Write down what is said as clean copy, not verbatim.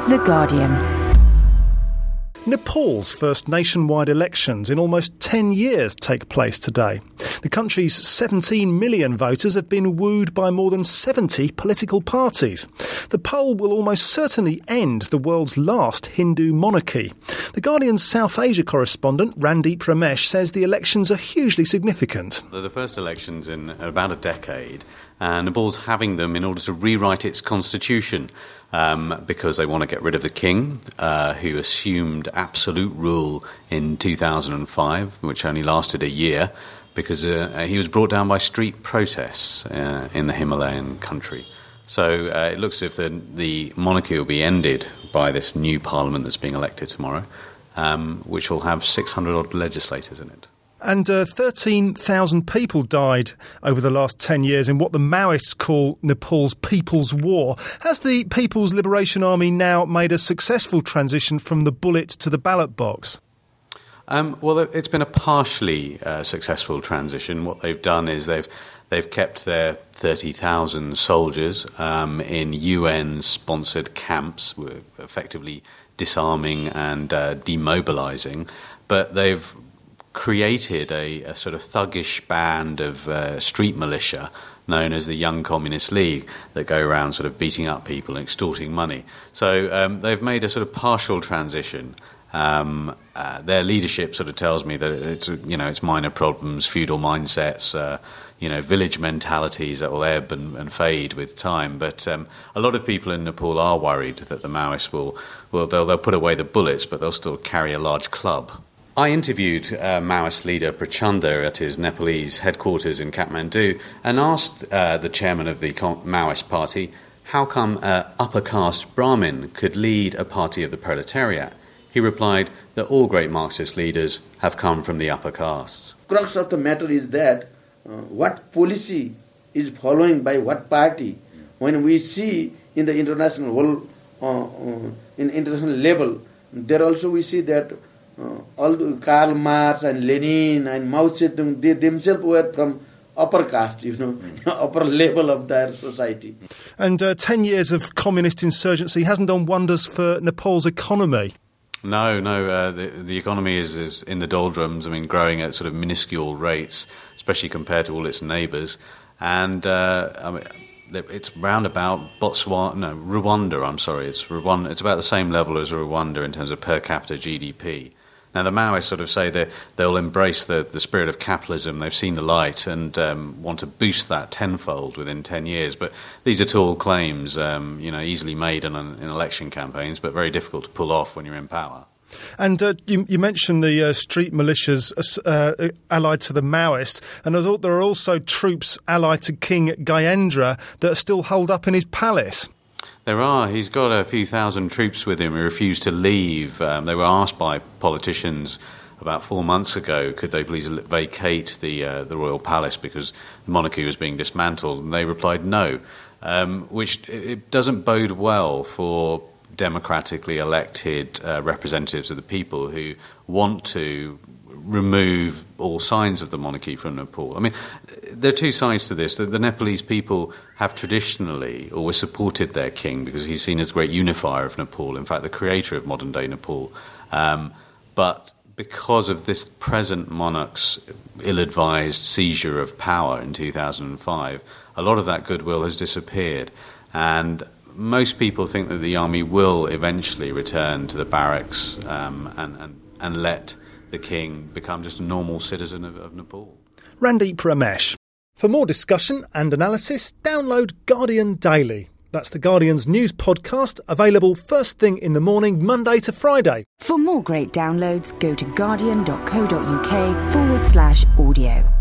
The Guardian. Nepal's first nationwide elections in almost 10 years take place today. The country's 17 million voters have been wooed by more than 70 political parties. The poll will almost certainly end the world's last Hindu monarchy. The Guardian's South Asia correspondent, Randeep Ramesh, says the elections are hugely significant. They're the first elections in about a decade, and Nepal's having them in order to rewrite its constitution. Because they want to get rid of the king, who assumed absolute rule in 2005, which only lasted a year, because he was brought down by street protests in the Himalayan country. So it looks as if the monarchy will be ended by this new parliament that's being elected tomorrow, which will have 600-odd legislators in it. And 13,000 people died over the last 10 years in what the Maoists call Nepal's People's War. Has the People's Liberation Army now made a successful transition from the bullet to the ballot box? Well, it's been a partially successful transition. What they've done is they've kept their 30,000 soldiers in UN-sponsored camps, effectively disarming and demobilising, but they've created a sort of thuggish band of street militia known as the Young Communist League that go around sort of beating up people and extorting money. So they've made a sort of partial transition. Their leadership sort of tells me that it's minor problems, feudal mindsets, village mentalities that will ebb and fade with time. But a lot of people in Nepal are worried that the Maoists they'll put away the bullets, but they'll still carry a large club. I interviewed Maoist leader Prachanda at his Nepalese headquarters in Kathmandu and asked the chairman of the Maoist party how come an upper caste Brahmin could lead a party of the proletariat. He replied that all great Marxist leaders have come from the upper castes. Crux of the matter is that what policy is following by what party. When we see in the international level, there also we see that all Karl Marx and Lenin and Mao Zedong, they themselves were from upper caste, upper level of their society. And 10 years of communist insurgency hasn't done wonders for Nepal's economy. No, the economy is in the doldrums, growing at sort of minuscule rates, especially compared to all its neighbours. And it's round about Rwanda, It's Rwanda. It's about the same level as Rwanda in terms of per capita GDP. Now, the Maoists sort of say that they'll embrace the spirit of capitalism. They've seen the light and want to boost that tenfold within 10 years. But these are tall claims, easily made in election campaigns, but very difficult to pull off when you're in power. And you mentioned the street militias allied to the Maoists, and there are also troops allied to King Gyanendra that are still holed up in his palace. There are. He's got a few thousand troops with him who refuse to leave. They were asked by politicians about 4 months ago, could they please vacate the royal palace because the monarchy was being dismantled, and they replied no, which it doesn't bode well for democratically elected representatives of the people who want to remove all signs of the monarchy from Nepal. There are two sides to this. The Nepalese people have traditionally always supported their king because he's seen as the great unifier of Nepal, in fact the creator of modern-day Nepal. But because of this present monarch's ill-advised seizure of power in 2005, a lot of that goodwill has disappeared. And most people think that the army will eventually return to the barracks and let the king become just a normal citizen of Nepal. Randeep Ramesh. For more discussion and analysis, download Guardian Daily. That's the Guardian's news podcast, available first thing in the morning, Monday to Friday. For more great downloads, go to guardian.co.uk/audio.